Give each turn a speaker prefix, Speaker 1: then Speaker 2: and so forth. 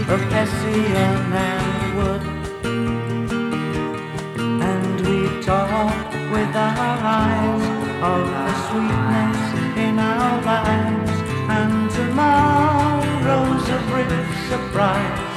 Speaker 1: of Hessian and wood, and we talk with our eyes of the sweetness in our lives, and tomorrow's a brief surprise.